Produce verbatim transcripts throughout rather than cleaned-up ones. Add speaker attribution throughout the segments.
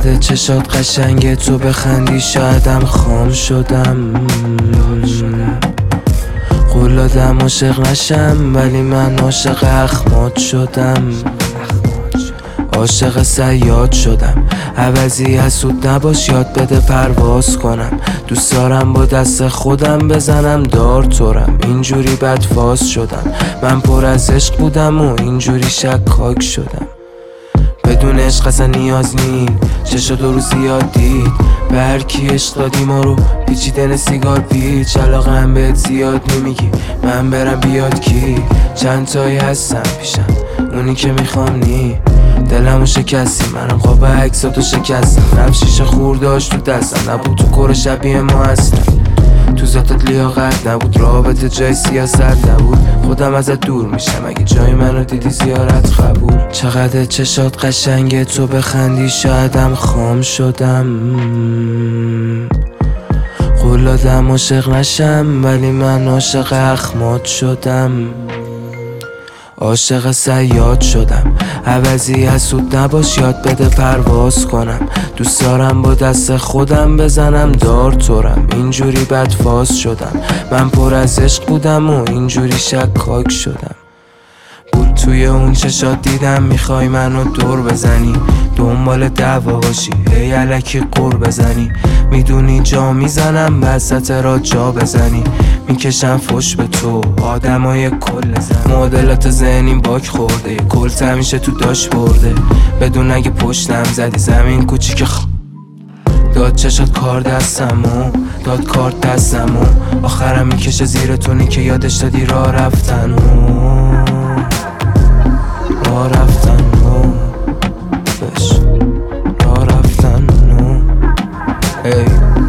Speaker 1: چقدر چشات قشنگه، تو بخندی شایدم خام شدم. قول دادم عاشق نشم ولی من عاشق اخمات شدم. عاشق صیاد شدم، عوضی حسود نباش، یاد بده پرواز کنم. دوست دارم با دست خودم بزنم دار تورم. اینجوری بدفاز شدم، من پر از عشق بودم و اینجوری شکاک شدم. بدون عشق اصلا نیاز نی، چشا دو روز زیاد دید. به هر کی عشق دادی ما رو پیچیدن سیگار پیچ. علاقه هم بهت زیاد نمیگی، من برم بیاد کی. چند تایی هستم پیشم، اونی که میخوام نی. دلمو شکستی، منم خواب عکساتو شکستم. رفت شیشه خور داشت تو دستم، نبود تو کور شبیه ما اصلا. تو ذاتت لیاقت نبود، رابطه جای سیاست نبود. خودم ازت دور میشم اگه جای منو دیدی زیارت قبول. چقدر چشات قشنگه، تو بخندی شایدم خام شدم. قول دادم عاشق نشم ولی من عاشق اخمات شدم. عاشق صیاد شدم، عوضی حسود نباش، یاد بده پرواز کنم. دوست دارم با دست خودم بزنم دار تورم. اینجوری بدفاز شدم، من پر از عشق بودم و اینجوری شکاک شدم. بود توی اون چشات دیدم میخوای منو دور بزنی، دنبال دعوا باشی، هی الکی قور بزنی. میدونی جا میزنم وسط را جا بزنی. میکشم فش به تو آدمای کل زن. مدلات ذهنیم باک خورده، یه کلت همیشه تو داش برده. بدون اگه پشتم زدی زمین کوچیک خ... داد چشات کار دستمو، داد کارت دستمو. آخرم میکشه زیر تونی که یادش دادی راه رفتنو. راه رفتنو بش، راه رفتنو. ای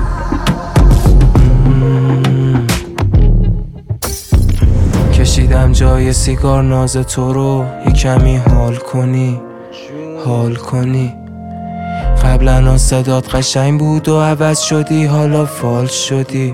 Speaker 1: کشیدم جای سیگار ناز تو رو، یه کمی حال کنی، حال کنی. قبلا صدات قشنگ بود و عوض شدی، حالا فالش شدی.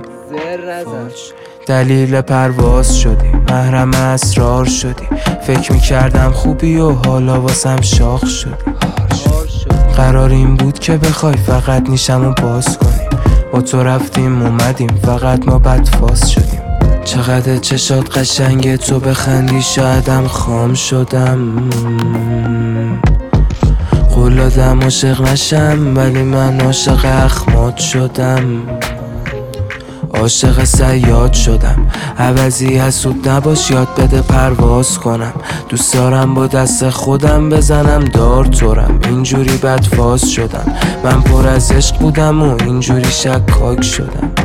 Speaker 1: دلیل پرواز شدی، محرم اسرار شدی. فکر میکردم خوبی و حالا واسم شاخ شدی. قرار این بود که بخوای فقط نیشمو باز کنی. با تو رفتیم اومدیم فقط ما بدفاز شدیم. چقدر چشات قشنگه، تو بخندی شایدم خام شدم. قول دادم عاشق نشم ولی من عاشق اخمات شدم. عاشق صیاد شدم، عوضی حسود نباش، یاد بده پرواز کنم. دوست دارم با دست خودم بزنم دار تورم. اینجوری بدفاز شدم، من پر از عشق بودم و اینجوری شکاک شدم.